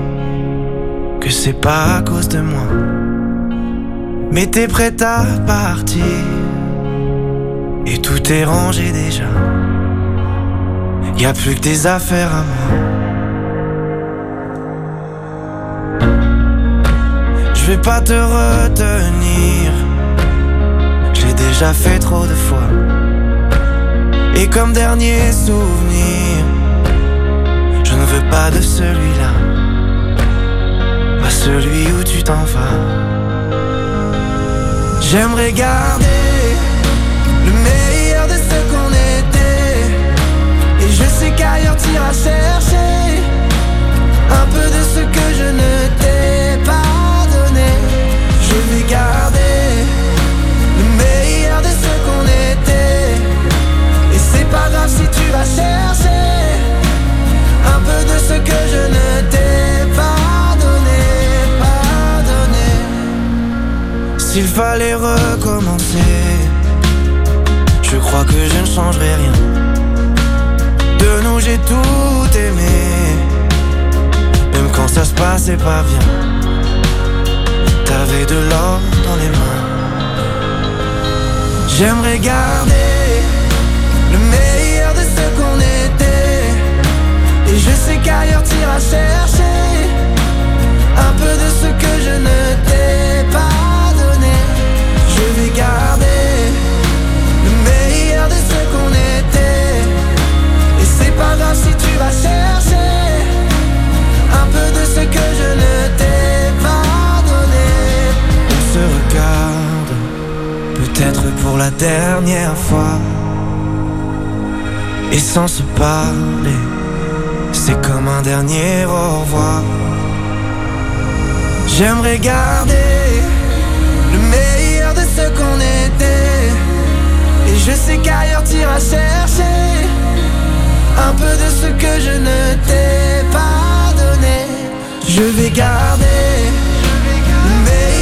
que c'est pas à cause de moi, mais t'es prête à partir et tout est rangé déjà. Y a plus que des affaires à moi. Je vais pas te retenir, j'ai déjà fait trop de fois. Et comme dernier souvenir, je ne veux pas de celui-là, pas celui où tu t'en vas. J'aimerais garder le meilleur de ce qu'on était, et je sais qu'ailleurs t'iras chercher un peu de ce que je ne t'ai pas donné. Je vais garder le meilleur de ce qu'on était, et c'est pas grave si tu vas chercher un peu de ce que je ne t'ai pas donné, pas donné. S'il fallait recommencer, je crois que je ne changerai rien. De nous j'ai tout aimé, même quand ça se passait pas bien. T'avais de l'or dans les mains. J'aimerais garder le meilleur de ce qu'on était, et je sais qu'ailleurs t'iras chercher un peu de ce que je ne t'ai pas donné. Je vais garder le meilleur de ce qu'on était, et c'est pas grave si tu vas chercher un peu de ce que je ne t'ai pas donné. On se regarde, peut-être pour la dernière fois, et sans se parler, c'est comme un dernier au revoir. J'aimerais garder le meilleur de ce qu'on était, et je sais qu'ailleurs t'iras chercher un peu de ce que je ne t'ai pas donné. Je vais garder le meilleur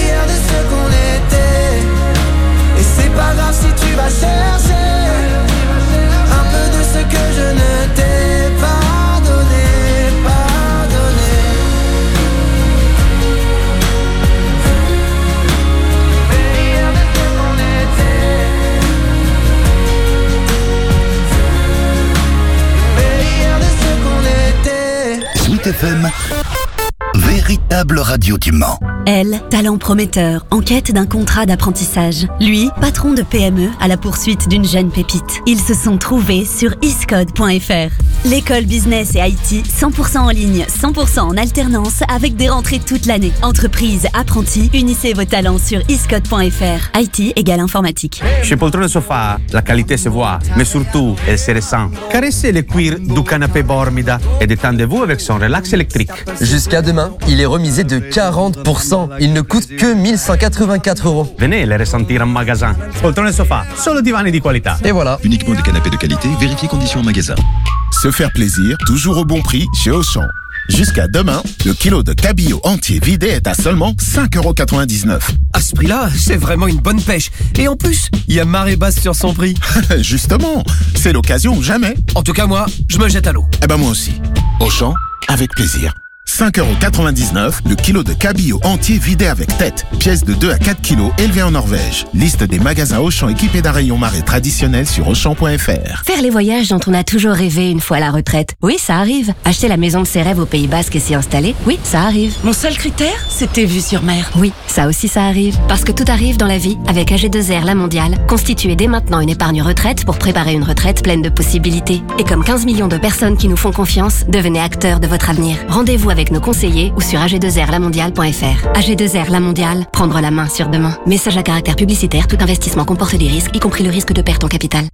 F M, véritable radio du Mans. Elle, talent prometteur, en quête d'un contrat d'apprentissage. Lui, patron de P M E à la poursuite d'une jeune pépite. Ils se sont trouvés sur iscode point f r. L'école business et I T, cent pour cent en ligne, cent pour cent en alternance, avec des rentrées toute l'année. Entreprise, apprentis, unissez vos talents sur iscode point f r. I T égale informatique. Chez Poltrone Sofa, la qualité se voit, mais surtout, elle se ressent. Caressez le cuir du canapé Bormida et détendez-vous avec son relax électrique. Jusqu'à demain, il est remisé de quarante pour cent. Il ne coûte que mille cent quatre-vingt-quatre euros. Venez les ressentir en magasin. Poltrone Sofa, solo divani di qualità. Et voilà. Uniquement des canapés de qualité, vérifiez conditions en magasin. Se faire plaisir, toujours au bon prix chez Auchan. Jusqu'à demain, le kilo de cabillaud entier vidé est à seulement cinq euros quatre-vingt-dix-neuf. À ce prix-là, c'est vraiment une bonne pêche. Et en plus, il y a marée basse sur son prix. Justement, c'est l'occasion ou jamais. En tout cas, moi, je me jette à l'eau. Eh ben moi aussi. Auchan, avec plaisir. cinq euros quatre-vingt-dix-neuf, le kilo de cabillaud entier vidé avec tête. Pièce de deux à quatre kilos, élevée en Norvège. Liste des magasins Auchan équipés d'un rayon marée traditionnel sur auchan point f r. Faire les voyages dont on a toujours rêvé une fois à la retraite. Oui, ça arrive. Acheter la maison de ses rêves au Pays Basque et s'y installer. Oui, ça arrive. Mon seul critère, c'était vue sur mer. Oui, ça aussi ça arrive. Parce que tout arrive dans la vie avec A G deux R La Mondiale. Constituez dès maintenant une épargne retraite pour préparer une retraite pleine de possibilités. Et comme quinze millions de personnes qui nous font confiance, devenez acteurs de votre avenir. Rendez-vous avec nos conseillers ou sur a g deux r la mondiale point f r. A G deux R La Mondiale, prendre la main sur demain. Message à caractère publicitaire, tout investissement comporte des risques, y compris le risque de perte en capital.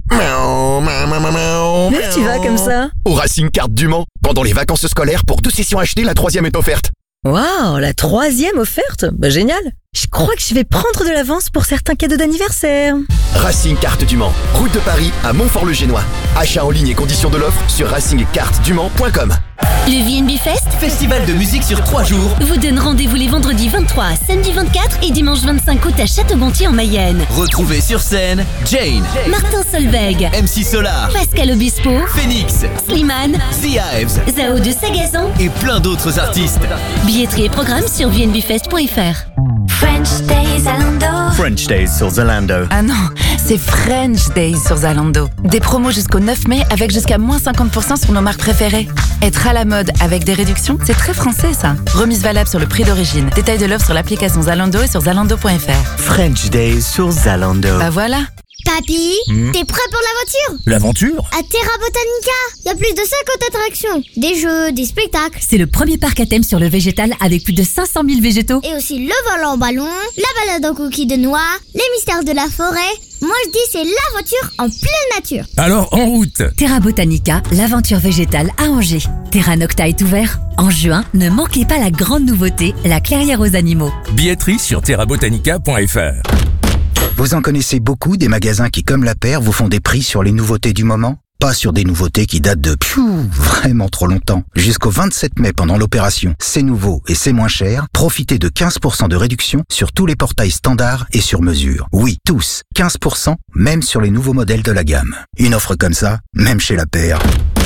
Mais tu vas comme ça? Au Racing Carte du Mans, pendant les vacances scolaires, pour deux sessions achetées, la troisième est offerte. Waouh, la troisième offerte? Bah génial. Je crois que je vais prendre de l'avance pour certains cadeaux d'anniversaire. Racing Carte du Mans, route de Paris à Montfort-le-Génois. Achat en ligne et conditions de l'offre sur racing carte du mans point com. Le V N B Fest, festival de musique sur trois jours, vous donne rendez-vous les vendredis vingt-trois, samedi vingt-quatre et dimanche vingt-cinq août à Château-Gontier en Mayenne. Retrouvez sur scène Jane, Martin Solveig, M C Solar, Pascal Obispo, Phoenix, Slimane, The Hives, Zao de Sagazan et plein d'autres artistes. Billetterie et programme sur v n b fest point f r. French Days Zalando. French Days sur Zalando. Ah non, c'est French Days sur Zalando. Des promos jusqu'au neuf mai avec jusqu'à moins cinquante pour cent sur nos marques préférées. Être à la mode avec des réductions, c'est très français ça. Remise valable sur le prix d'origine. Détail de l'offre sur l'application Zalando et sur zalando point f r. French Days sur Zalando. Bah voilà. Papy, Hmm. t'es prêt pour l'aventure? L'aventure? À Terra Botanica, il y a plus de cinquante attractions, des jeux, des spectacles. C'est le premier parc à thème sur le végétal avec plus de cinq cent mille végétaux. Et aussi le vol en ballon, la balade en coquille de noix, les mystères de la forêt. Moi je dis c'est l'aventure en pleine nature. Alors en route. Terra Botanica, l'aventure végétale à Angers. Terra Nocta est ouvert. En juin, ne manquez pas la grande nouveauté, la clairière aux animaux. Billetterie sur terra botanica point f r. Vous en connaissez beaucoup des magasins qui, comme la paire, vous font des prix sur les nouveautés du moment? Pas sur des nouveautés qui datent de pfiou, vraiment trop longtemps. Jusqu'au vingt-sept mai pendant l'opération C'est nouveau et c'est moins cher, profitez de quinze pour cent de réduction sur tous les portails standards et sur mesure. Oui, tous, quinze pour cent, même sur les nouveaux modèles de la gamme. Une offre comme ça, même chez la paire,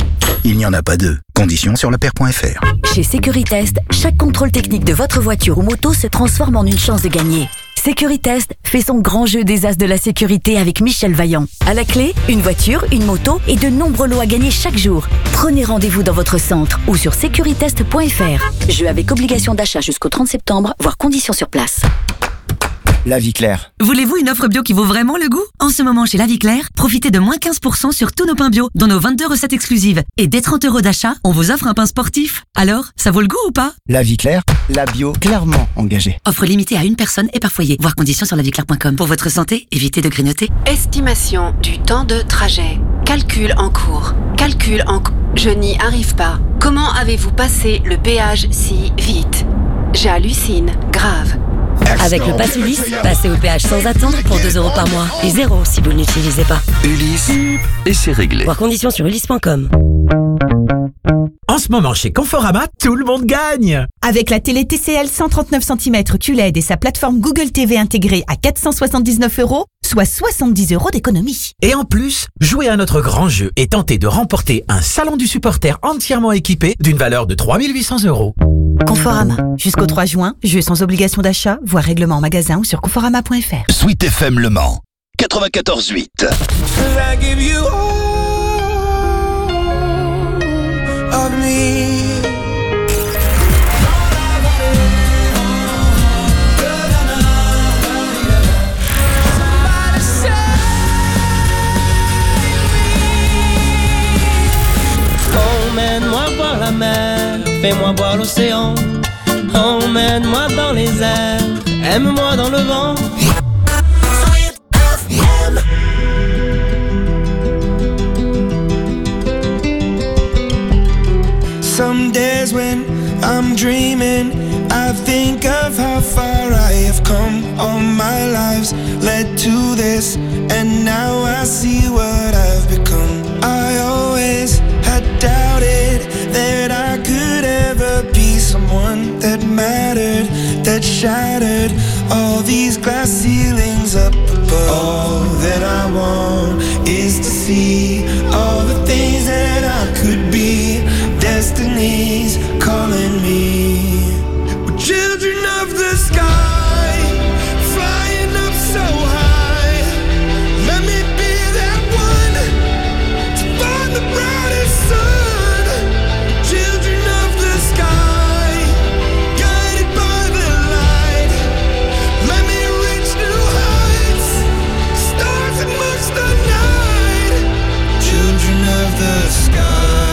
il n'y en a pas deux. Conditions sur la paire point f r. Chez Sécuritest, chaque contrôle technique de votre voiture ou moto se transforme en une chance de gagner. Sécuritest fait son grand jeu des as de la sécurité avec Michel Vaillant. À la clé, une voiture, une moto et de nombreux lots à gagner chaque jour. Prenez rendez-vous dans votre centre ou sur sécuritest point f r. Jeu avec obligation d'achat jusqu'au trente septembre, voire conditions sur place. La Vie Claire. Voulez-vous une offre bio qui vaut vraiment le goût? En ce moment chez La Vie Claire, profitez de moins quinze pour cent sur tous nos pains bio, dont nos vingt-deux recettes exclusives. Et dès trente euros d'achat, on vous offre un pain sportif. Alors, ça vaut le goût ou pas? La Vie Claire, la bio clairement engagée. Offre limitée à une personne et par foyer. Voir conditions sur la vie claire point com. Pour votre santé, évitez de grignoter. Estimation du temps de trajet. Calcul en cours. Calcul en cours. Je n'y arrive pas. Comment avez-vous passé le péage si vite? J'hallucine. Grave. Avec le Pass Ulysse, passez au péage sans attendre pour deux euros par mois. Et zéro si vous ne l'utilisez pas. Ulysse, et c'est réglé. Voir conditions sur ulysse point com. En ce moment, chez Conforama, tout le monde gagne. Avec la télé T C L cent trente-neuf centimètres Q L E D et sa plateforme Google T V intégrée à quatre cent soixante-dix-neuf euros, soit soixante-dix euros d'économie. Et en plus, jouez à notre grand jeu et tentez de remporter un salon du supporter entièrement équipé d'une valeur de trois mille huit cents euros. Conforama. Jusqu'au trois juin, jeu sans obligation d'achat, voire règlement en magasin ou sur conforama point f r. Sweet F M Le Mans, quatre-vingt-quatorze huit. I give you all of me. fais-moi boire l'océan. Emmène-moi dans les airs, aime-moi dans le vent. Some days when I'm dreaming, I think of how far I have come. All my lives led to this, and now I see what I've become. I always had doubted that I could ever be someone that mattered, that shattered all these glass ceilings up above. All that I want is to see all the things that I could be. Destiny's calling me. We're children of the sky, flying up so high. Let me be that one to find the brightest sun. Children of the sky, guided by the light. Let me reach new heights, stars amongst the night. Children of the sky.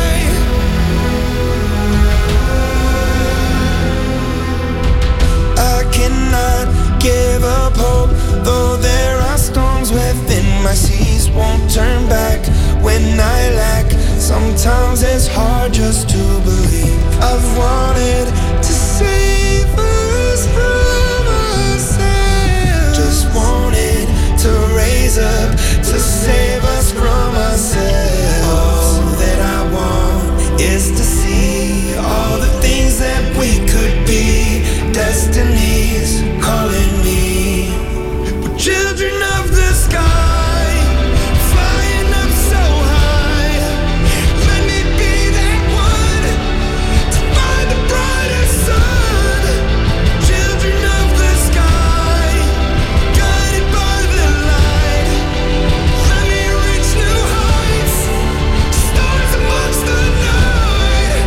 Give up hope, though there are storms within my seas. Won't turn back when I lack. Sometimes it's hard just to believe. I've wanted to save us from ourselves. Just wanted to raise up to save us from ourselves. All that I want is to see all the things that we could be. Destiny's calling me. We're children of the sky, flying up so high. Let me be that one to find the brightest sun. Children of the sky, guided by the light. Let me reach new heights, stars amongst the night.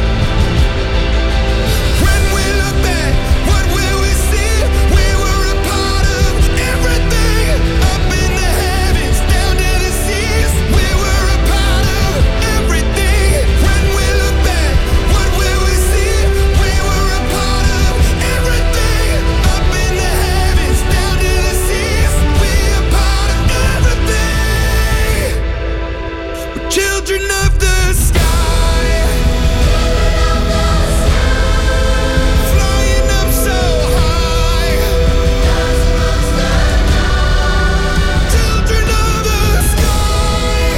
When we look back, what will we see? We were a part of everything, up in the heavens, down to the seas. We were a part of everything. When we look back, what will we see? We were a part of everything, up in the heavens, down to the seas. We a part of everything. We're children of the sky. Flying up so high. Children of the sky.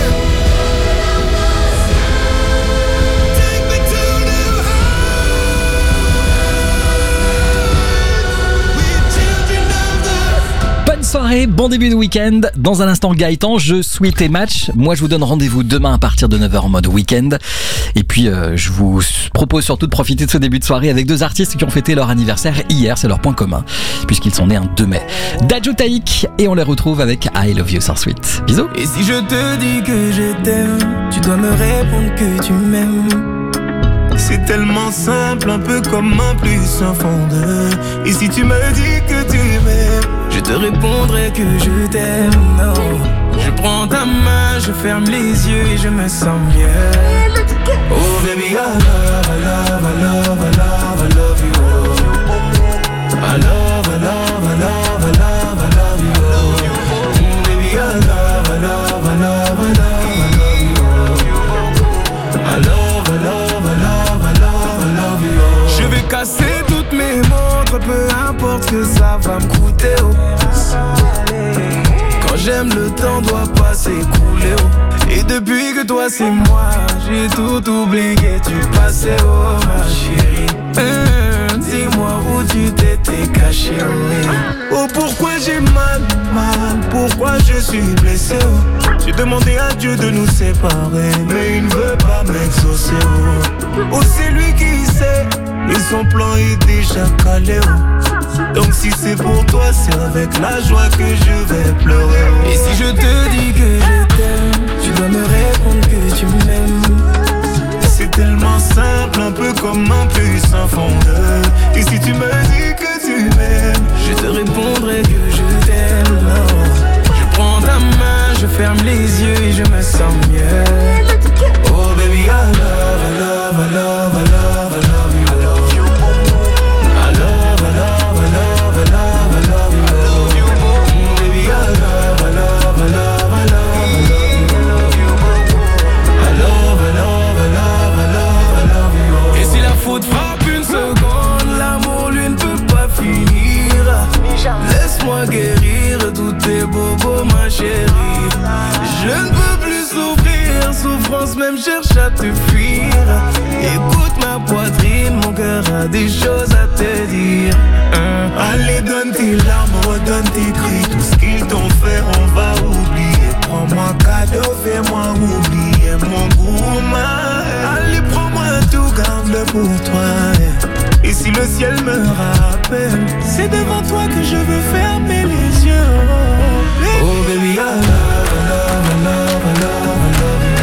Take me to new heights. We're children of the. Bonne soirée, bon début de week-end. Dans un instant, Gaëtan, je suis tes matchs. Moi, je vous donne rendez-vous demain à partir de neuf heures en mode week-end. Et puis, euh, je vous propose surtout de profiter de ce début de soirée avec deux artistes qui ont fêté leur anniversaire hier. C'est leur point commun, puisqu'ils sont nés un deux mai. Dadju Taïk, et on les retrouve avec I Love You sans suite. Bisous. Et si je te dis que je t'aime, tu dois me répondre que tu m'aimes. C'est tellement simple, un peu comme un plus un fond de. Et si tu me dis que tu m'aimes, je te répondrai que je t'aime. Non, je prends ta main, je ferme les yeux et je me sens mieux. Oh baby, I love, I love, I love, I love, I love you. I love, I love, I love, I love, I love you. Mm, baby, I love, I love, I love, I love, I love you. I love, I love, I love, I love, I love you. Je vais casser toutes mes montres, peu importe ce que ça va me coûter. Oh. Quand j'aime, le temps doit pas s'écouler. Oh. Et depuis que toi c'est moi, j'ai tout oublié, tu passais, oh ma chérie. Hum, dis-moi où tu t'étais caché. Oh, oh pourquoi j'ai mal, mal, pourquoi je suis blessé. Oh. J'ai demandé à Dieu de nous séparer, mais il ne veut pas m'exaucer. Oh, oh c'est lui qui sait, et son plan est déjà calé. Oh. Donc si c'est pour toi, c'est avec la joie que je vais pleurer. Oh. Et si je te dis que je t'aime, tu dois me répondre que tu m'aimes. C'est tellement simple, un peu comme un plus un fond de. Et si tu me dis que tu m'aimes, je te répondrai que je t'aime. Non, je prends ta main, je ferme les yeux et je me sens mieux. Oh baby, I love, I love, I love, I love, I love you. a des choses à te dire. Hein. Allez, donne tes larmes, donne tes cris. Tout ce qu'ils t'ont fait, on va oublier. Prends-moi cadeau, fais-moi oublier mon goût. Allez, prends-moi tout, garde-le pour toi. Et si le ciel me rappelle, c'est devant toi que je veux fermer les yeux. Oh baby, I love, I love, I love, I love, I love you.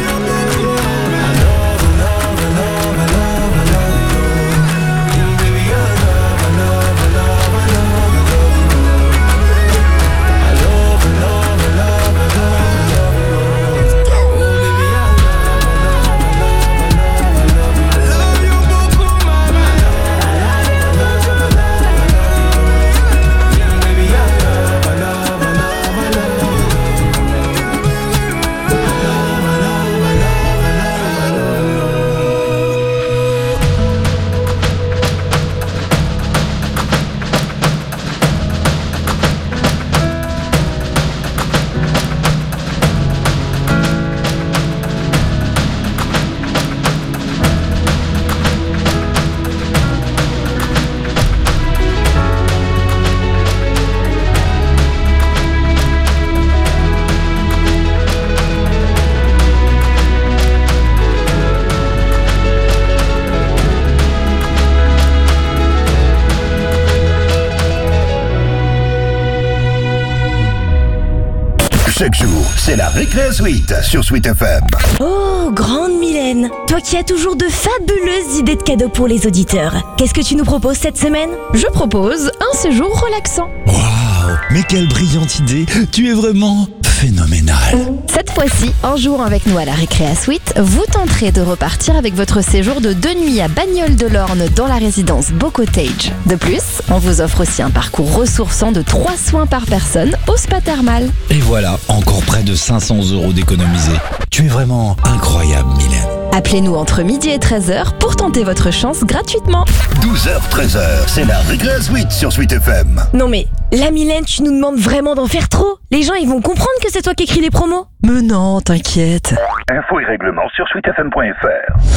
Chaque jour, c'est la Récré Suite sur Sweet F M. Oh, grande Mylène, toi qui as toujours de fabuleuses idées de cadeaux pour les auditeurs. Qu'est-ce que tu nous proposes cette semaine? Je propose un séjour relaxant. Waouh, mais quelle brillante idée! Tu es vraiment phénoménal. Cette fois-ci, en jouant avec nous à la Récréa Suite, vous tenterez de repartir avec votre séjour de deux nuits à Bagnoles-de-l'Orne dans la résidence Beau Cottage. De plus, on vous offre aussi un parcours ressourçant de trois soins par personne au spa thermal. Et voilà, encore près de cinq cents euros d'économisés. Tu es vraiment incroyable, Mylène. Appelez-nous entre midi et treize heures pour tenter votre chance gratuitement. douze heures treize heures, c'est la Récré Suite sur Sweet F M. Non mais, la Mylène, tu nous demandes vraiment d'en faire trop. Les gens, ils vont comprendre que c'est toi qui écris les promos. Mais non, t'inquiète. Infos et règlements sur sweet f m point f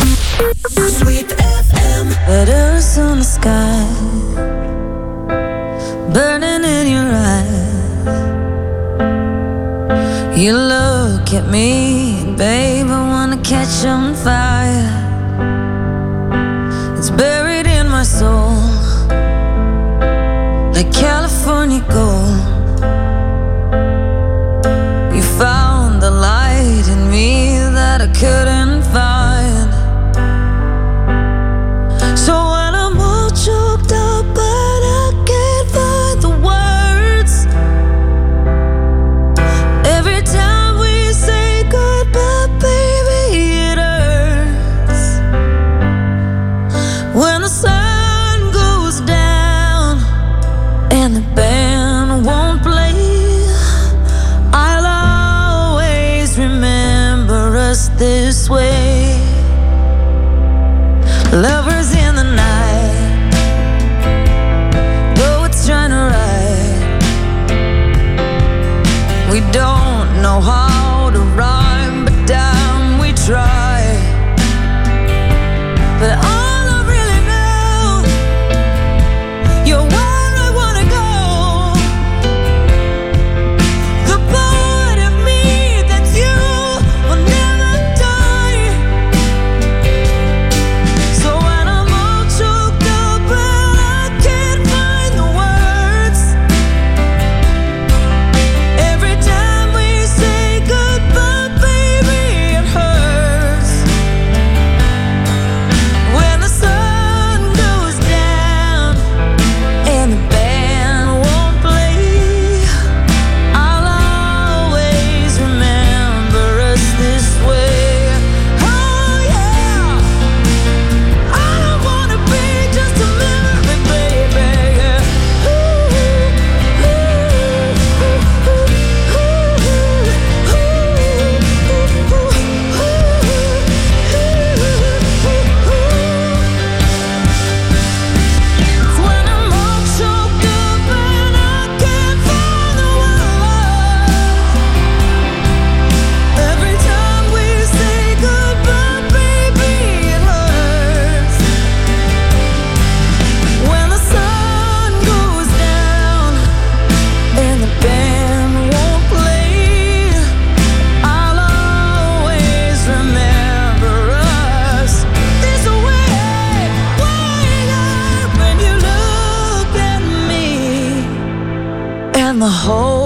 r. Sweet F M. Letters on the sky, burning in your eyes. You look at me, babe, I wanna catch on fire. It's buried in my soul, like California gold. You found the light in me that I couldn't find. So when I'm all choked up but I can't find the words, every time we say goodbye, baby, it hurts. When the sun goes down and the band won't play, I'll always remember us this way. Lovers in the night, poets trying to write. We don't know how to rhyme, but damn, we try. But all I really know the whole